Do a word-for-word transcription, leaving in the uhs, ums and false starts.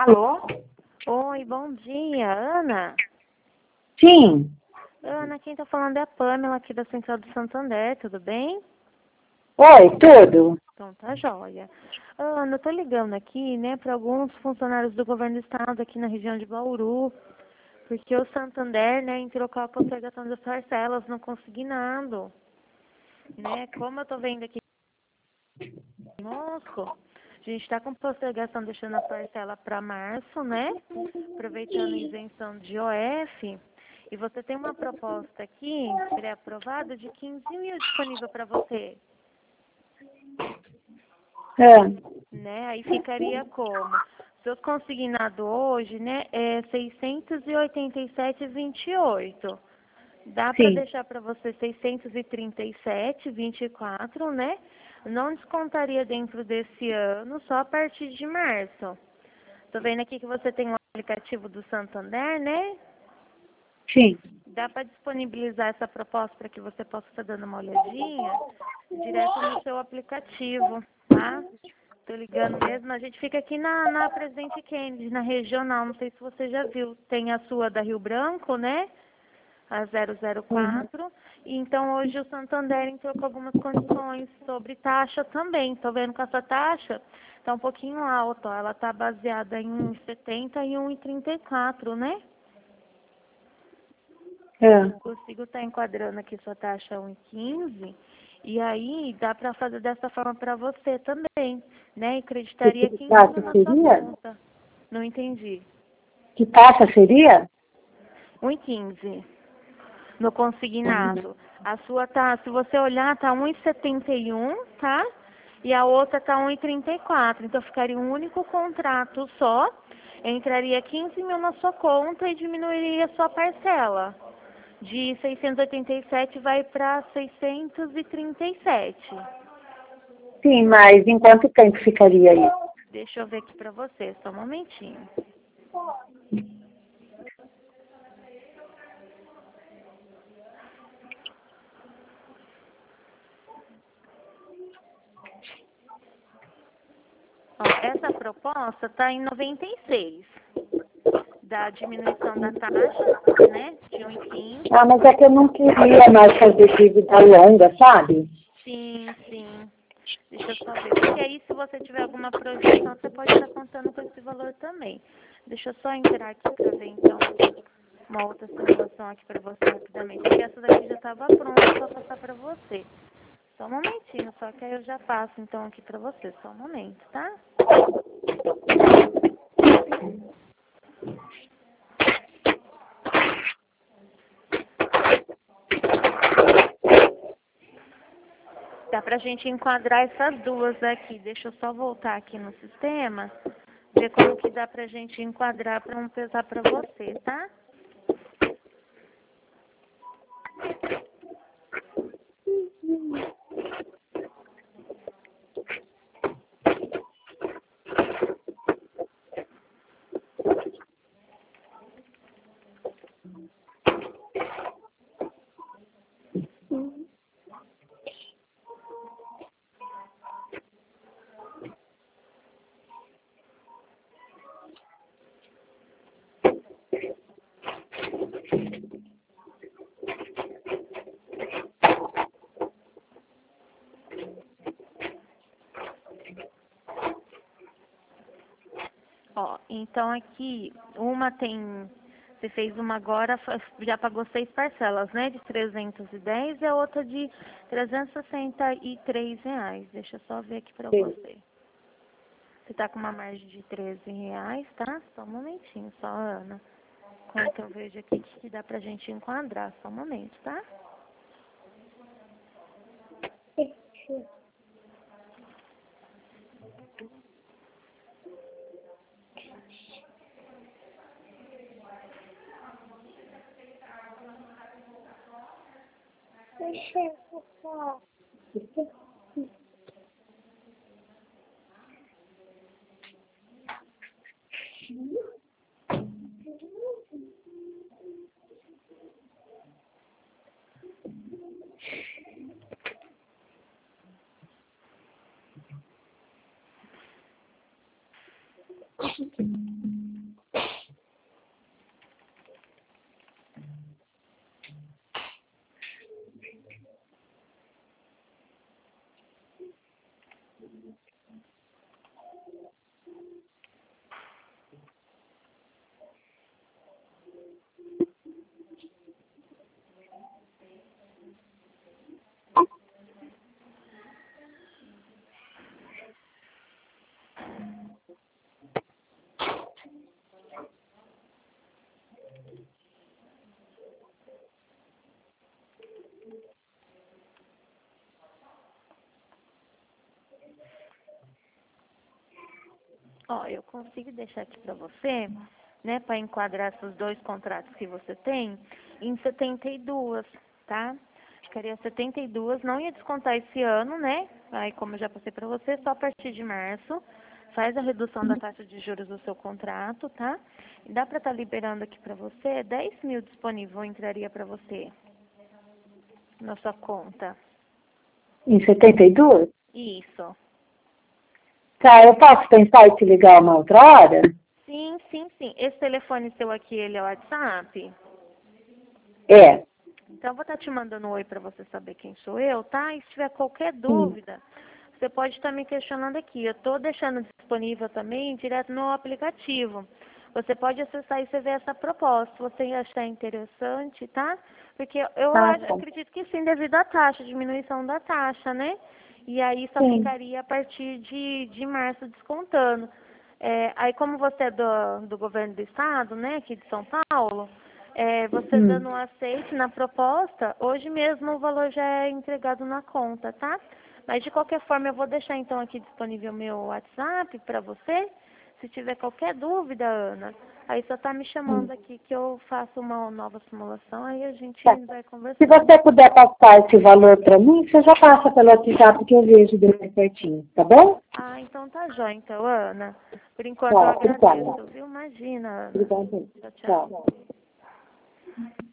Alô? Oi, bom dia, Ana. Sim. Ana, quem tá falando é a Pamela aqui da Central do Santander, tudo bem? Oi, tudo? Então tá jóia. Ana, eu tô ligando aqui, né, para alguns funcionários do governo do estado aqui na região de Bauru, porque o Santander, né, entrou com a postergação das parcelas no consignado, né? Como eu tô vendo aqui conosco, a gente está com postergação deixando a parcela para março, né? Aproveitando a isenção de O F. E você tem uma proposta aqui, pré-aprovada, de quinze mil disponível para você, É. né? Aí ficaria como? Seus consignado hoje, né, é seiscentos e oitenta e sete e vinte e oito. Dá para Sim. deixar para você seiscentos e trinta e sete e vinte e quatro, né? Não descontaria dentro desse ano, só a partir de março. Tô vendo aqui que você tem um aplicativo do Santander, né? Sim. Dá para disponibilizar essa proposta para que você possa estar dando uma olhadinha direto no seu aplicativo, tá? Tô ligando mesmo. A gente fica aqui na, na Presidente Kennedy, na regional. Não sei se você já viu. Tem a sua da Rio Branco, né? A zero zero Uhum. quatro. E então hoje o Santander entrou com algumas condições sobre taxa também. Tô vendo que essa taxa tá um pouquinho alta, ó. Ela tá baseada em um vírgula setenta e um vírgula trinta e quatro, né? É. Eu consigo estar enquadrando aqui sua taxa um vírgula quinze. E aí dá para fazer dessa forma para você também, né? E creditaria Que quinze mil taxa na sua seria? conta. Não entendi. Que taxa seria? um vírgula quinze no consignado. A sua tá, se você olhar, tá um vírgula setenta e um, tá? E a outra tá um vírgula trinta e quatro. Então ficaria um único contrato só. Entraria quinze mil na sua conta e diminuiria a sua parcela. De seiscentos e oitenta e sete vai para seiscentos e trinta e sete. Sim, mas em quanto tempo ficaria isso? Deixa eu ver aqui para você, só um momentinho. Ó, essa proposta está em noventa e seis, da diminuição da taxa, né, de um vírgula quinze. Ah, mas é que eu não queria mais fazer dívida longa, sabe? Sim, sim. Deixa eu só ver. Porque aí, se você tiver alguma projeção, você pode estar contando com esse valor também. Deixa eu só entrar aqui para ver, então, uma outra simulação aqui para você rapidamente. Porque essa daqui já estava pronta para passar para você. Só um momentinho, só que aí eu já passo, então, aqui para você. Só um momento, tá? Dá pra gente enquadrar essas duas aqui. Deixa eu só voltar aqui no sistema, ver como que dá pra gente enquadrar para um pesar pra você, tá? Ó, então aqui, uma tem, você fez uma agora, fa- já pagou seis parcelas, né? De trezentos e dez e a outra de trezentos e sessenta e três reais. Deixa eu só ver aqui pra Sim. você. Você tá com uma margem de treze reais, tá? Só um momentinho, só, Ana. Enquanto eu vejo aqui o que que dá pra gente enquadrar, só um momento, tá? Ó, eu consigo deixar aqui para você, né, para enquadrar esses dois contratos que você tem, em setenta e dois, tá? Ficaria setenta e dois, não ia descontar esse ano, né? Aí, como eu já passei para você, só a partir de março, faz a redução da taxa de juros do seu contrato, tá? E dá para estar liberando aqui para você, dez mil disponível entraria para você na sua conta. Em setenta e dois? Isso. Tá, eu posso pensar em te ligar uma outra hora? Sim, sim, sim. Esse telefone seu aqui, ele é o WhatsApp? É. Então, eu vou estar te mandando um oi para você saber quem sou eu, tá? E se tiver qualquer Sim. dúvida, você pode estar me questionando aqui. Eu estou deixando disponível também direto no aplicativo. Você pode acessar e você ver essa proposta, se você achar interessante, tá? Porque eu Tá acho- bom. acredito que sim, devido à taxa, diminuição da taxa, né? E aí só Sim. ficaria a partir de, de março descontando. É, aí como você é do, do governo do estado, né, aqui de São Paulo, é, você Hum. dando um aceite na proposta, hoje mesmo o valor já é entregado na conta, tá? Mas de qualquer forma eu vou deixar então aqui disponível meu WhatsApp para você. Se tiver qualquer dúvida, Ana, aí só tá me Hum. chamando aqui que eu faço uma nova simulação, aí a gente Tá. vai Se conversando. você puder passar esse valor para mim, você já passa pelo WhatsApp que eu vejo bem certinho, tá bom? Ah, então tá jóia, então, Ana. Por enquanto eu Tá, obrigada. agradeço, viu? Imagina, Ana. Obrigada. Tchau, tchau. Tchau.